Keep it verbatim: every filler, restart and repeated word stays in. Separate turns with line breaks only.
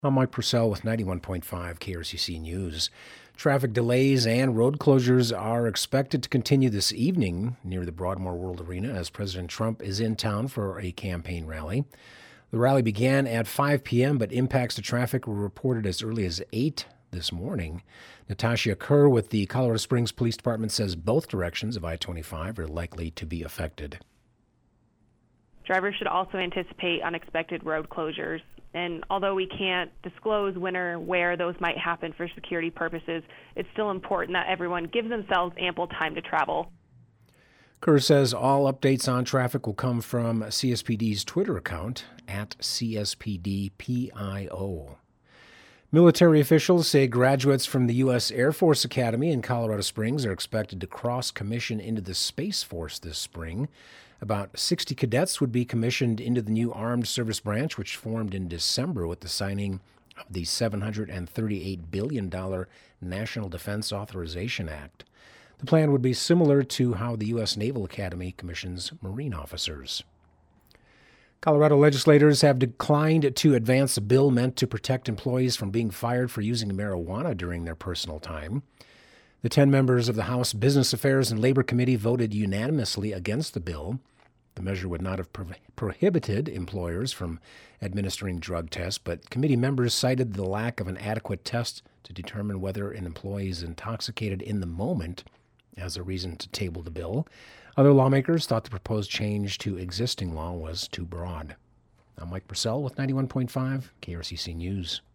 I'm Mike Purcell with ninety-one point five K R C C News. Traffic delays and road closures are expected to continue this evening near the Broadmoor World Arena as President Trump is in town for a campaign rally. The rally began at five p.m., but impacts to traffic were reported as early as eight this morning. Natasha Kerr with the Colorado Springs Police Department says both directions of I twenty-five are likely to be affected.
Drivers should also anticipate unexpected road closures. And although we can't disclose when or where those might happen for security purposes, it's still important that everyone gives themselves ample time to travel.
Kerr says all updates on traffic will come from C S P D's Twitter account, at C S P D P I O. Military officials say graduates from the U S Air Force Academy in Colorado Springs are expected to cross-commission into the Space Force this spring. About sixty cadets would be commissioned into the new Armed Service Branch, which formed in December with the signing of the seven hundred thirty-eight billion dollars National Defense Authorization Act. The plan would be similar to how the U S Naval Academy commissions Marine officers. Colorado legislators have declined to advance a bill meant to protect employees from being fired for using marijuana during their personal time. The ten members of the House Business Affairs and Labor Committee voted unanimously against the bill. The measure would not have pro- prohibited employers from administering drug tests, but committee members cited the lack of an adequate test to determine whether an employee is intoxicated in the moment as a reason to table the bill. Other lawmakers thought the proposed change to existing law was too broad. I'm Mike Purcell with ninety-one point five K R C C News.